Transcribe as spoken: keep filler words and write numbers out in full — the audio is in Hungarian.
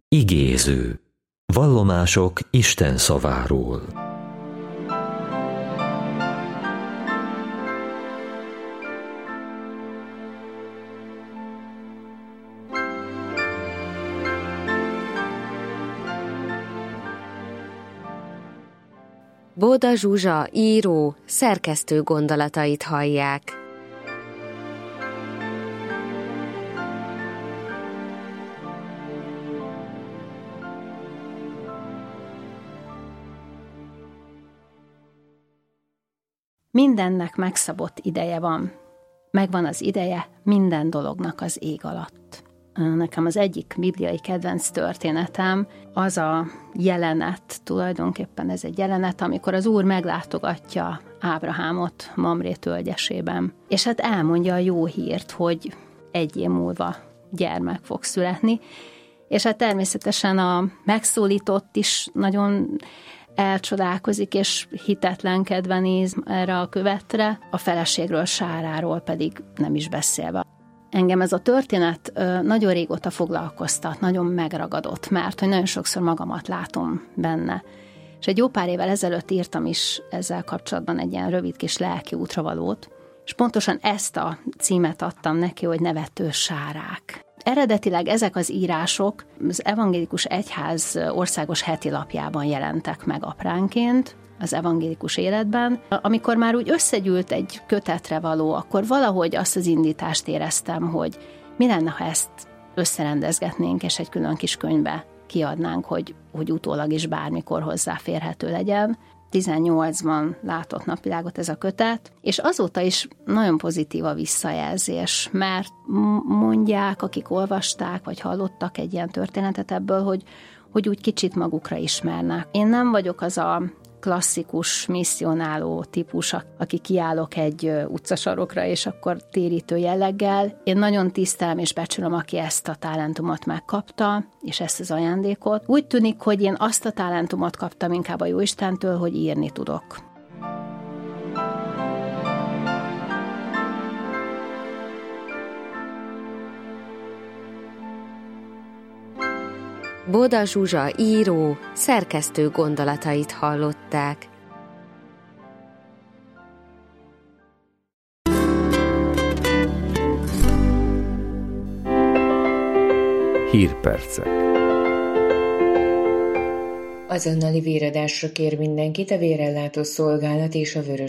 Igéző. Vallomások Isten szaváról. Bóda Zsuzsa író, szerkesztő gondolatait hallják. Mindennek megszabott ideje van. Megvan az ideje minden dolognak az ég alatt. Nekem az egyik bibliai kedvenc történetem az a jelenet, tulajdonképpen ez egy jelenet, amikor az Úr meglátogatja Ábrahámot Mamré tölgyesében. És hát elmondja a jó hírt, hogy egy év múlva gyermek fog születni. És hát természetesen a megszólított is nagyon elcsodálkozik, és hitetlenkedve néz erre a követre, a feleségről, Sáráról pedig nem is beszélve. Engem ez a történet nagyon régóta foglalkoztat, nagyon megragadott, mert hogy nagyon sokszor magamat látom benne. És egy jó pár évvel ezelőtt írtam is ezzel kapcsolatban egy ilyen rövid kis lelki útravalót, és pontosan ezt a címet adtam neki, hogy Nevető Sárák. Eredetileg ezek az írások az Evangélikus Egyház országos heti lapjában jelentek meg apránként, az evangélikus életben. Amikor már úgy összegyűlt egy kötetre való, akkor valahogy azt az indítást éreztem, hogy mi lenne, ha ezt összerendezgetnénk, és egy külön kis könyvbe kiadnánk, hogy, hogy utólag is bármikor hozzáférhető legyen. tizennyolcban látott napvilágot ez a kötet, és azóta is nagyon pozitív a visszajelzés, mert mondják, akik olvasták, vagy hallottak egy ilyen történetet ebből, hogy, hogy úgy kicsit magukra ismernek. Én nem vagyok az a klasszikus, misszionáló típus, aki kiállok egy utcasarokra, és akkor térítő jelleggel. Én nagyon tisztelem és becsülöm, aki ezt a talentumot megkapta, és ezt az ajándékot. Úgy tűnik, hogy én azt a talentumot kaptam inkább a Jóistentől, hogy írni tudok. Bóda Zsuzsa író, szerkesztő gondolatait hallották. Hírpercek. Azonnali véradásra kér mindenkit a Vérellátó Szolgálat és a Vörös